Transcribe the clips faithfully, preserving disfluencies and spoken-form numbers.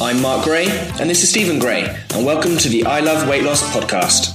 I'm Mark Gray, and this is Stephen Gray, and welcome to the I Love Weight Loss podcast.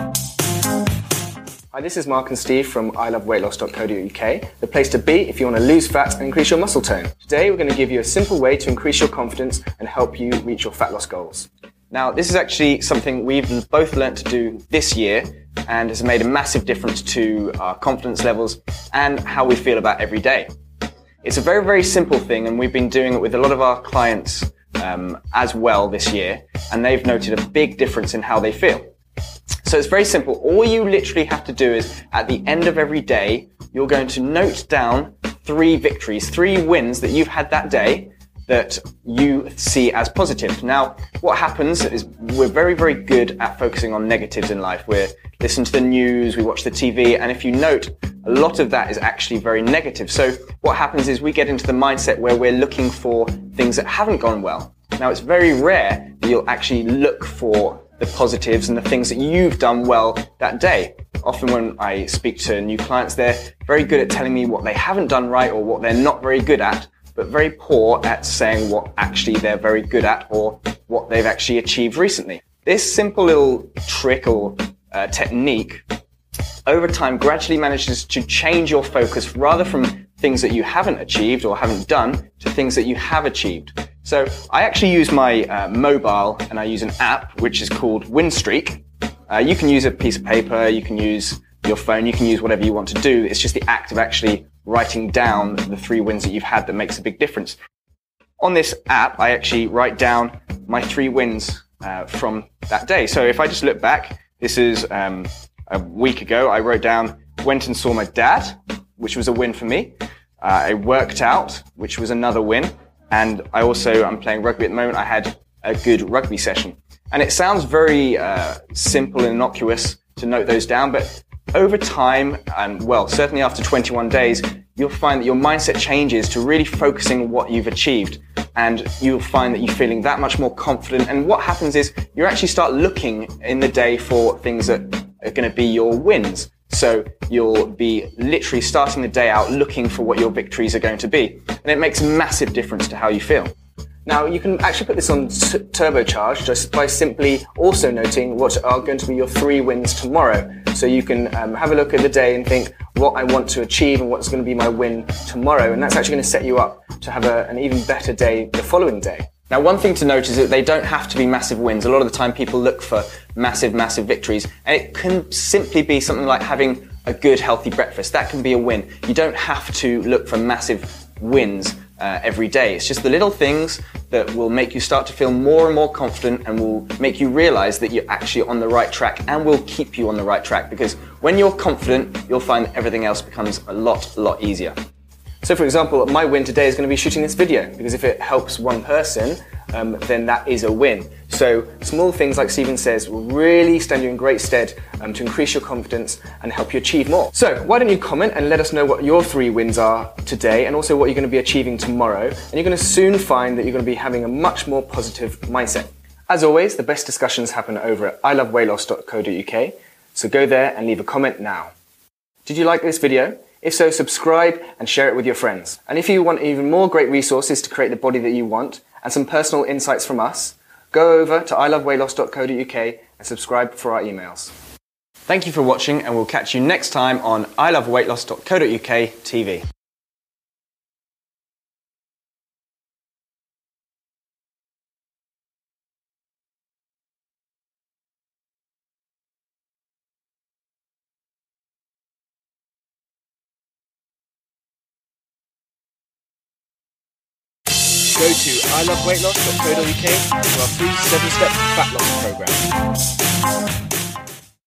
Hi, this is Mark and Steve from I Love Weight Loss dot co dot U K, the place to be if you want to lose fat and increase your muscle tone. Today, we're going to give you a simple way to increase your confidence and help you reach your fat loss goals. Now, this is actually something we've both learnt to do this year and has made a massive difference to our confidence levels and how we feel about every day. It's a very, very simple thing, and we've been doing it with a lot of our clients um, as well this year, and they've noted a big difference in how they feel. So it's very simple. All you literally have to do is, at the end of every day, you're going to note down three victories, three wins that you've had that day that you see as positive. Now, what happens is we're very, very good at focusing on negatives in life. We listen to the news, we watch the T V, and if you note, a lot of that is actually very negative. So what happens is we get into the mindset where we're looking for things that haven't gone well. Now, it's very rare that you'll actually look for the positives and the things that you've done well that day. Often when I speak to new clients, they're very good at telling me what they haven't done right or what they're not very good at, but very poor at saying what actually they're very good at or what they've actually achieved recently. This simple little trick or uh, technique over time gradually manages to change your focus rather from things that you haven't achieved or haven't done to things that you have achieved. So I actually use my uh, mobile and I use an app which is called Winstreak. Uh, you can use a piece of paper, you can use your phone, you can use whatever you want to do. It's just the act of actually writing down the three wins that you've had that makes a big difference. On this app, I actually write down my three wins uh, from that day. So if I just look back, this is um, a week ago, I wrote down, went and saw my dad, which was a win for me. Uh, I worked out, which was another win. And I also, I'm playing rugby at the moment, I had a good rugby session. And it sounds very uh, simple and innocuous to note those down, but over time, and well, certainly after twenty-one days, you'll find that your mindset changes to really focusing on what you've achieved. And you'll find that you're feeling that much more confident. And what happens is you actually start looking in the day for things that are going to be your wins. So you'll be literally starting the day out looking for what your victories are going to be. And it makes a massive difference to how you feel. Now, you can actually put this on t- turbocharge just by simply also noting what are going to be your three wins tomorrow. So you can um, have a look at the day and think what I want to achieve and what's going to be my win tomorrow. And that's actually going to set you up to have a, an even better day the following day. Now, one thing to note is that they don't have to be massive wins. A lot of the time people look for massive, massive victories. And it can simply be something like having a good, healthy breakfast. That can be a win. You don't have to look for massive wins uh, every day. It's just the little things that will make you start to feel more and more confident and will make you realize that you're actually on the right track and will keep you on the right track. Because when you're confident, you'll find that everything else becomes a lot, a lot easier. So for example, my win today is going to be shooting this video, because if it helps one person, um, then that is a win. So small things, like Stephen says, will really stand you in great stead um, to increase your confidence and help you achieve more. So why don't you comment and let us know what your three wins are today and also what you're going to be achieving tomorrow. And you're going to soon find that you're going to be having a much more positive mindset. As always, the best discussions happen over at I Love Weight Loss dot co dot U K. So go there and leave a comment now. Did you like this video? If so, subscribe and share it with your friends. And if you want even more great resources to create the body that you want and some personal insights from us, go over to I Love Weight Loss dot co dot U K and subscribe for our emails. Thank you for watching, and we'll catch you next time on I Love Weight Loss dot co dot U K T V. Go to I Love Weight Loss dot co dot U K for our free seven-step fat loss program.